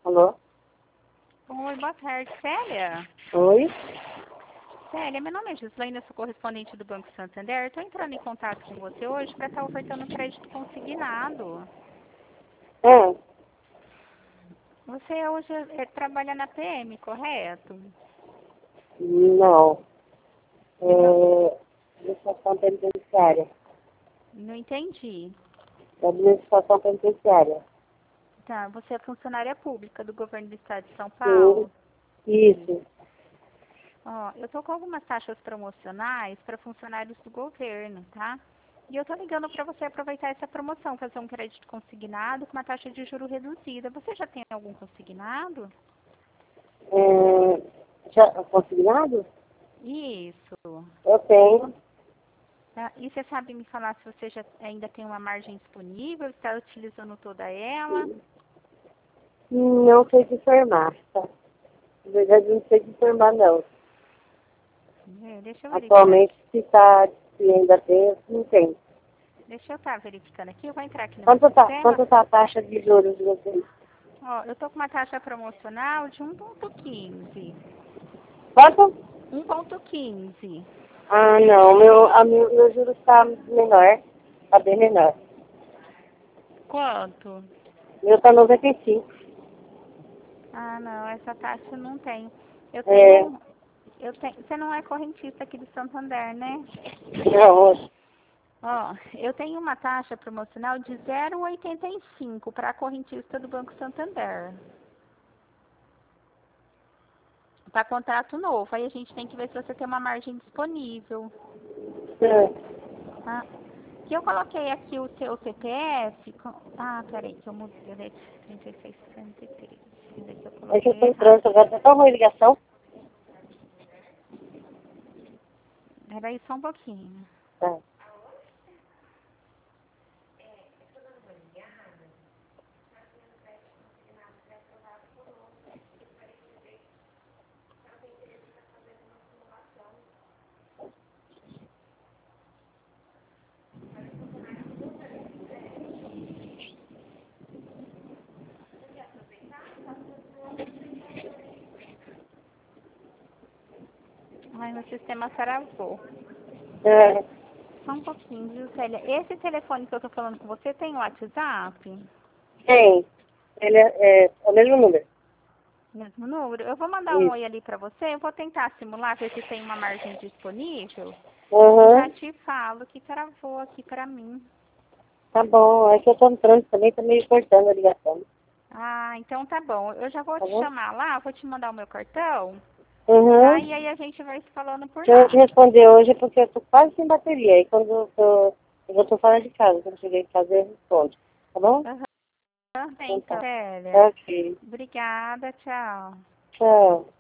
Alô? Oi, boa tarde, Célia. Oi? Célia, meu nome é Gislaine, eu sou correspondente do Banco Santander. Estou entrando em contato com você hoje para estar ofertando crédito consignado. Ah, Você hoje trabalha na PM, correto? não. Não, Administração penitenciária. não entendi. Administração penitenciária. Tá, você é funcionária pública do governo do estado de São Sim. Paulo? Isso. Ó, eu tô com algumas taxas promocionais para funcionários do governo, tá? E eu tô ligando para você aproveitar essa promoção, fazer um crédito consignado com uma taxa de juro reduzida. Você já tem algum consignado? Já consignado? Isso. Eu tenho. Tá? E você sabe me falar se você já ainda tem uma margem disponível, está utilizando toda ela? Não sei te informar, tá? Na verdade, não sei te informar, não. Deixa eu verificar Atualmente, aqui. se ainda tem, não tem. Deixa eu estar verificando aqui. Eu vou entrar aqui no meu Quanto tá, sistema. quanto tá a taxa de juros de vocês? Ó, eu tô com uma taxa promocional de 1,15. Quanto? 1,15. Ah, não. Meu juros está menor. Está bem menor. Quanto? Meu está 95. Ah, não, essa taxa não tem. Eu É, tenho, você não é correntista aqui do Santander, né? não, Ó, eu tenho uma taxa promocional de 0,85 para a correntista do Banco Santander. Para contrato novo. Aí a gente tem que ver se você tem uma margem disponível. Tá? Que eu coloquei aqui o seu CPF. Ah, peraí, que eu mudei. 3663. Isso daqui eu é que eu coloquei estou em errado. trânsito agora. Tá tão ruim a ligação. Peraí só um pouquinho. Tá. Ai, meu sistema travou. É, Só um pouquinho, viu, Célia? Esse telefone que eu tô falando com você tem o WhatsApp? tem. Ele é o mesmo número. Mesmo número? Eu vou mandar um Isso. oi ali pra você. Eu vou tentar simular, ver se tem uma margem disponível. E já Uhum. te falo que travou aqui pra mim. Tá bom. É que eu estou no trânsito também, tá meio cortando a ligação. Ah, então tá bom. Eu já vou Tá te bom? chamar lá, vou te mandar o meu cartão, tá? Uhum. E aí a gente vai se falando por Se eu não te lá. responder hoje é porque eu tô quase sem bateria. Aí quando eu já tô fora de casa. Quando eu cheguei em casa, eu respondo. Tá bom? Aham, tá bem, Então então, tá. Célia. Ok. Obrigada, tchau. Tchau.